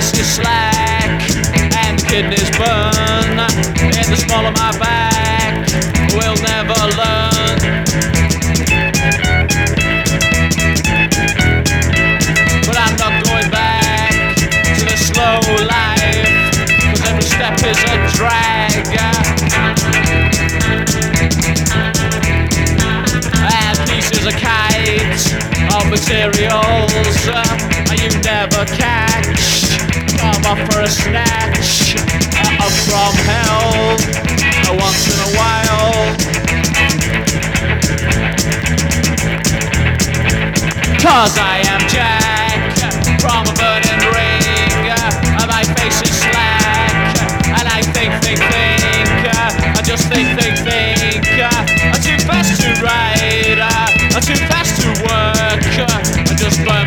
face is slack and the kidneys burn in the small of my back. We'll never learn. But I'm not going back to the slow life, 'cause every step is a drag. And pieces of kites of materials you never catch. Come up for a snatch up from hell once in a while. 'Cause I am Jack from a burning ring. My face is slack and I think. I just think. Too fast to ride, too fast to work. I just burn.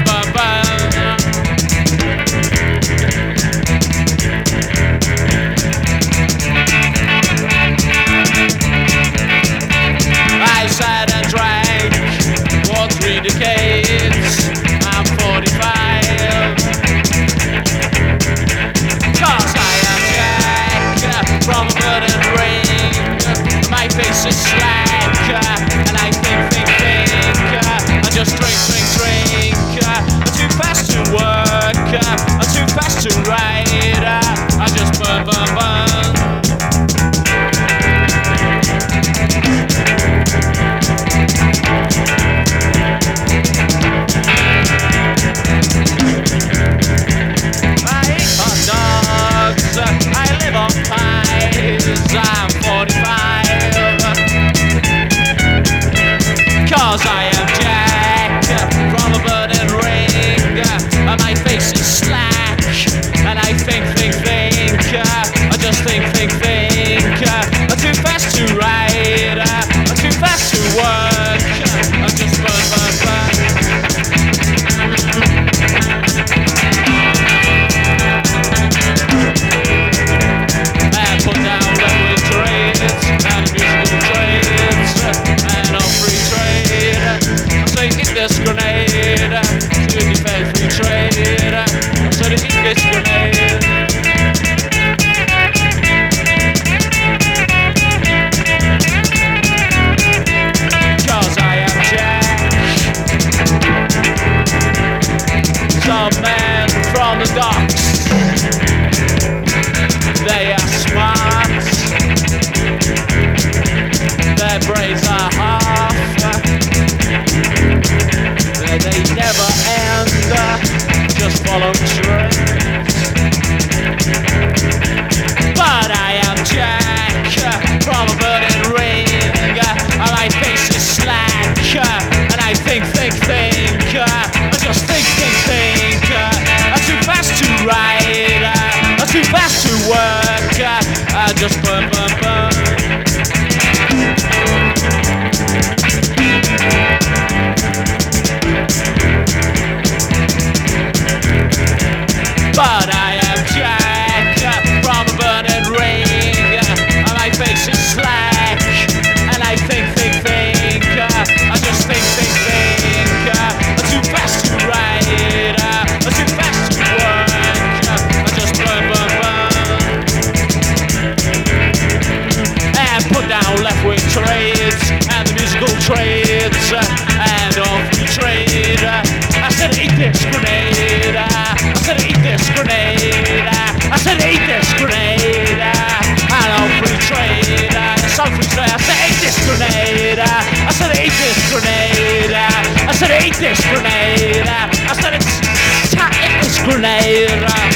I sat and drank for 3 decades. I'm 45. 'Cause I am Jack from a burning ring. My face is slack and I think. I just drink. Too fast to work, too fast to ride. I just burn. I eat hot dogs, I live on pies. I'm 45. 'Cause I am Jack from a burning ring. My face is slack and I think. I just think. Too fast to ride, too fast to work. I just burn. And put down level trades and musical trades and on free trade. So you eat this grenade, so you can pay free trade. So you eat this grenade. 'Cause I am Jack, some men from the docks. They are smart, their brains are half. They never end, just follow trends. But I am Jack from a burning ring. My face is slack and I think. I just think. Too fast to ride, too fast to work. I just burn. But I am Jack from a burning ring. My face is slack and I think. I just think. Too fast to ride, too fast to work. I just burn. And put down left-wing trades and the musical trades and all free trade. I said eat this grenade. I said eat this grenade. I said eat this grenade. And all free trade. It's all free trade. I said eat this grenade. I said eat this grenade. I said eat this grenade. I said eat this grenade.